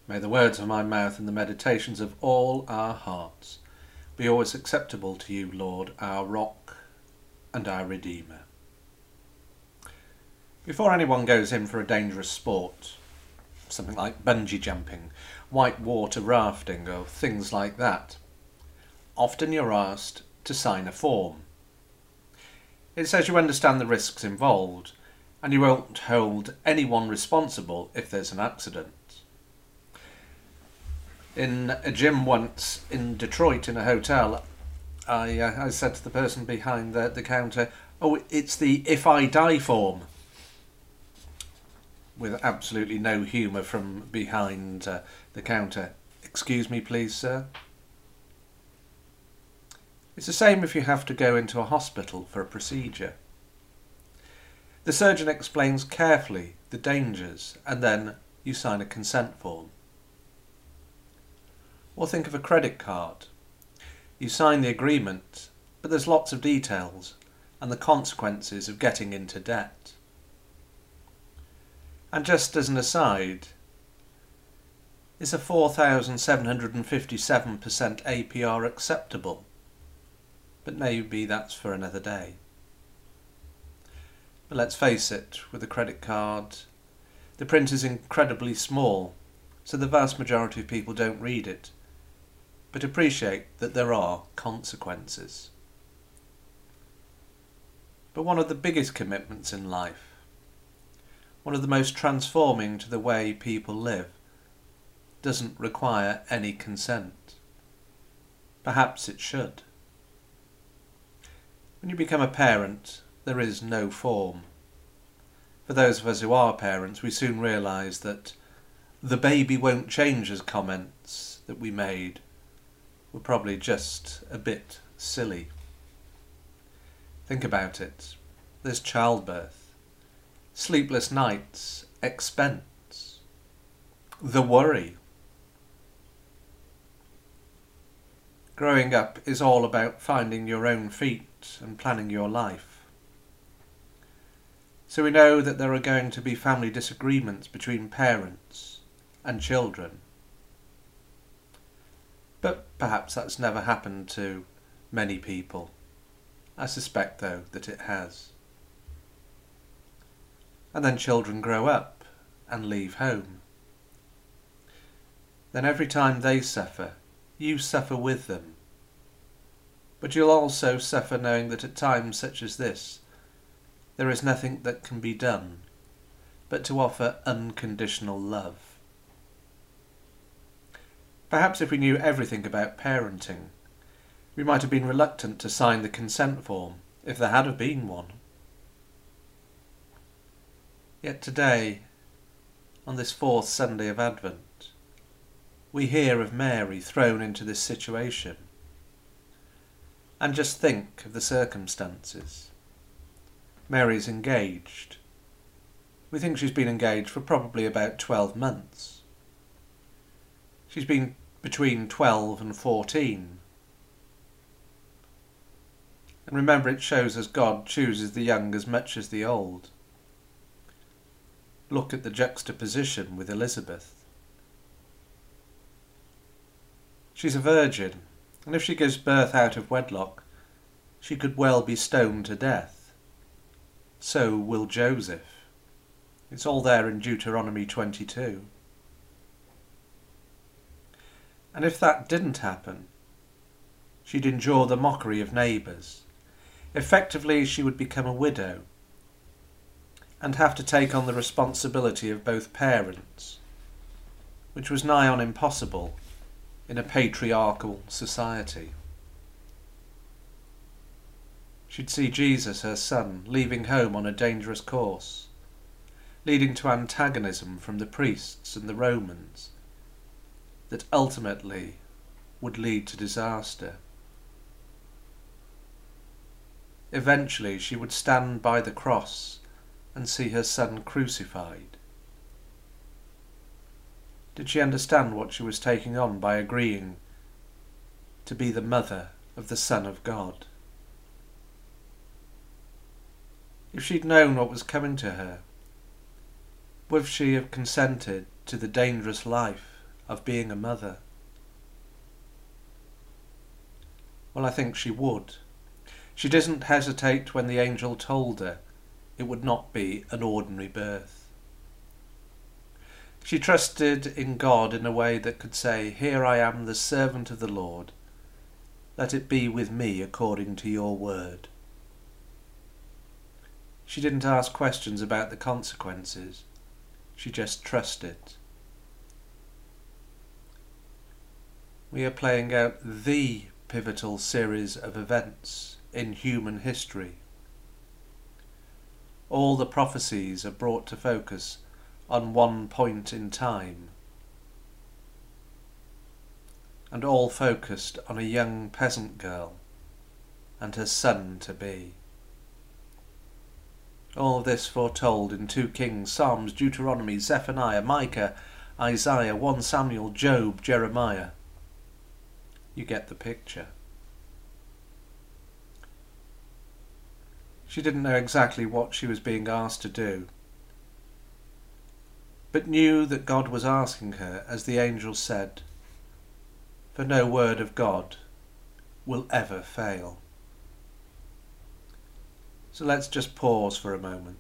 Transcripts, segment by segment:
May the words of my mouth and the meditations of all our hearts be always acceptable to you, Lord, our Rock and our Redeemer. Before anyone goes in for a dangerous sport, something like bungee jumping, white water rafting or things like that, often you're asked to sign a form. It says you understand the risks involved and you won't hold anyone responsible if there's an accident. In a gym once in Detroit in a hotel, I said to the person behind the counter, "Oh, it's the if I die form," with absolutely no humour from behind the counter. "Excuse me, please, sir." It's the same if you have to go into a hospital for a procedure. The surgeon explains carefully the dangers and then you sign a consent form. Or think of a credit card. You sign the agreement, but there's lots of details and the consequences of getting into debt. And just as an aside, is a 4,757% APR acceptable? But maybe that's for another day. But let's face it, with a credit card, the print is incredibly small, so the vast majority of people don't read it, but appreciate that there are consequences. But one of the biggest commitments in life, one of the most transforming to the way people live, doesn't require any consent. Perhaps it should. When you become a parent, there is no form. For those of us who are parents, we soon realise that "the baby won't change" as comments that we made were probably just a bit silly. Think about it. There's childbirth, sleepless nights, expense, the worry. Growing up is all about finding your own feet and planning your life. So we know that there are going to be family disagreements between parents and children. But perhaps that's never happened to many people. I suspect, though, that it has. And then children grow up and leave home. Then every time they suffer, you suffer with them. But you'll also suffer knowing that at times such as this, there is nothing that can be done but to offer unconditional love. Perhaps if we knew everything about parenting, we might have been reluctant to sign the consent form, if there had have been one. Yet today, on this fourth Sunday of Advent, we hear of Mary thrown into this situation. And just think of the circumstances. Mary's engaged. We think she's been engaged for probably about 12 months. She's been between 12 and 14. And remember, it shows us God chooses the young as much as the old. Look at the juxtaposition with Elizabeth. She's a virgin, and if she gives birth out of wedlock, she could well be stoned to death. So will Joseph. It's all there in Deuteronomy 22. And if that didn't happen, she'd endure the mockery of neighbours. Effectively, she would become a widow and have to take on the responsibility of both parents, which was nigh on impossible in a patriarchal society. She'd see Jesus, her son, leaving home on a dangerous course, leading to antagonism from the priests and the Romans, that ultimately would lead to disaster. Eventually she would stand by the cross and see her son crucified. Did she understand what she was taking on by agreeing to be the mother of the Son of God? If she'd known what was coming to her, would she have consented to the dangerous life of being a mother? Well, I think she would. She didn't hesitate when the angel told her it would not be an ordinary birth. She trusted in God in a way that could say, "Here I am, the servant of the Lord. Let it be with me according to your word." She didn't ask questions about the consequences. She just trusted. We are playing out the pivotal series of events in human history. All the prophecies are brought to focus on one point in time, and all focused on a young peasant girl and her son-to-be. All of this foretold in 2 Kings, Psalms, Deuteronomy, Zephaniah, Micah, Isaiah, 1 Samuel, Job, Jeremiah. You get the picture. She didn't know exactly what she was being asked to do, but knew that God was asking her, as the angel said, "For no word of God will ever fail." So let's just pause for a moment.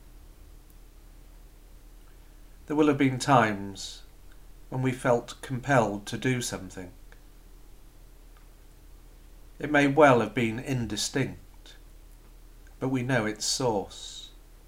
There will have been times when we felt compelled to do something. It may well have been indistinct, but we know its source.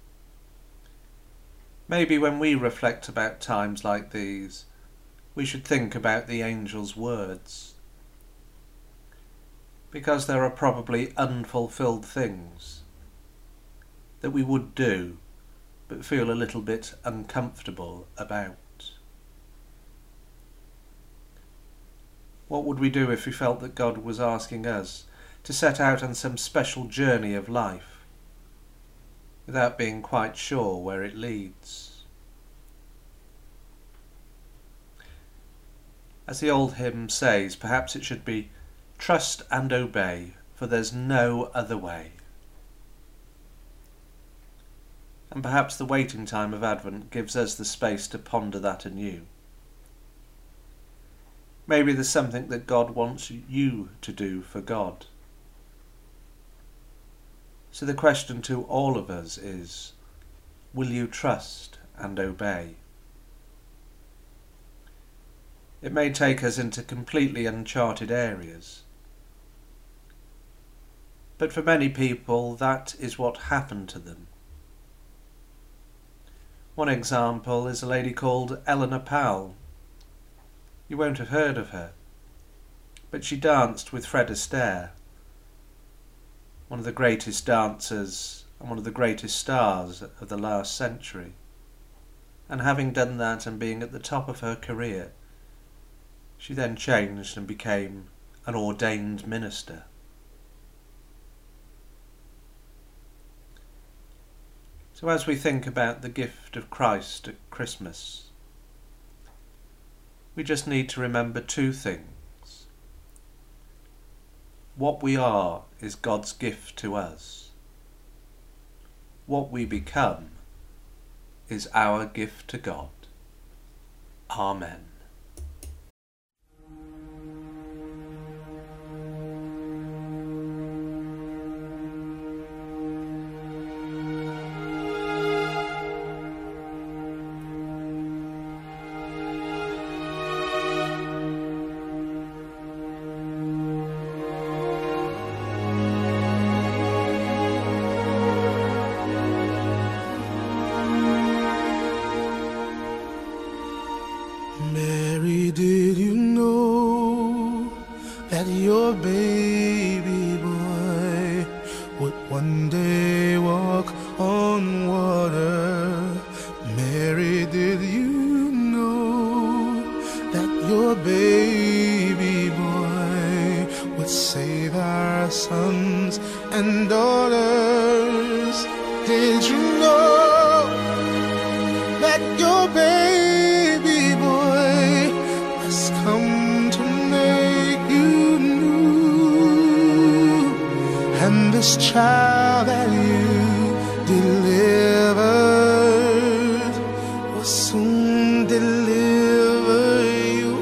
Maybe when we reflect about times like these, we should think about the angel's words, because there are probably unfulfilled things that we would do but feel a little bit uncomfortable about. What would we do if we felt that God was asking us to set out on some special journey of life without being quite sure where it leads? As the old hymn says, perhaps it should be, "Trust and obey, for there's no other way." And perhaps the waiting time of Advent gives us the space to ponder that anew. Maybe there's something that God wants you to do for God. So the question to all of us is, will you trust and obey? It may take us into completely uncharted areas, but for many people that is what happened to them. One example is a lady called Eleanor Powell. You won't have heard of her, but she danced with Fred Astaire, one of the greatest dancers and one of the greatest stars of the last century. And having done that and being at the top of her career, she then changed and became an ordained minister. So as we think about the gift of Christ at Christmas, we just need to remember 2 things. What we are is God's gift to us. What we become is our gift to God. Amen. Mary, did you know that your baby boy would one day walk on water? Mary, did you know that your baby boy would save our sons and daughters? Did you know that your baby boy has come to make you new? And this child that you delivered will soon deliver you.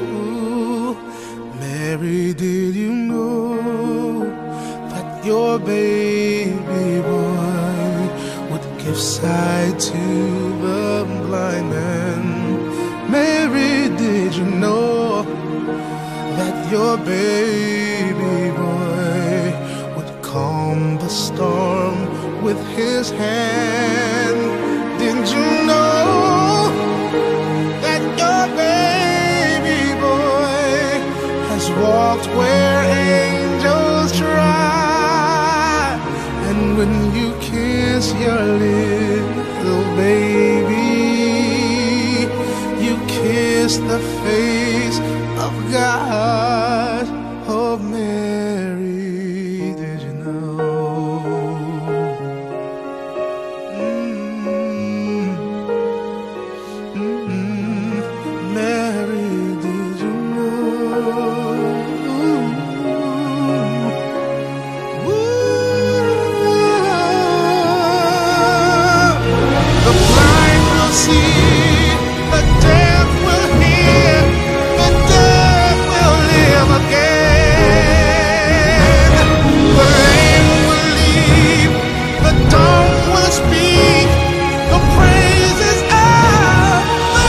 baby boy would give sight to the blind man. Mary, did you know that your baby boy would calm the storm with his hand? Did you know that your baby boy has walked where angels try? And when you kiss your little baby, you kiss the face of God. Oh, Mary, did you know? Mary, did you know? The blind will see, the deaf will hear, the dead will live again. The lame will leap, the dumb will speak, the praises of the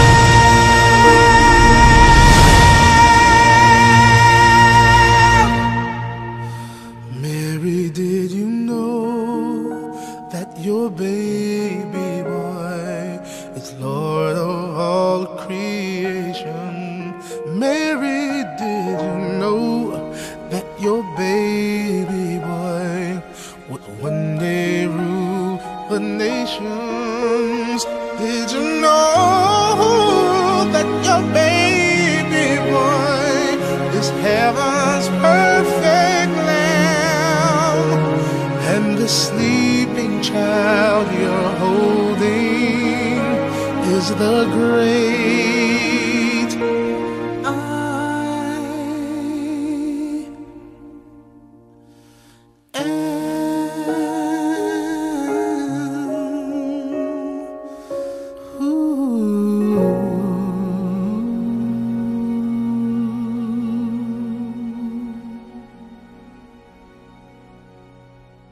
Lamb. Mary, did you know that your baby boy is Lord of all creation? Mary, did you know that your baby boy would one day rule the nations? Did you know that your baby boy is heaven's perfect lamb? And the sleeping child you're holding is the great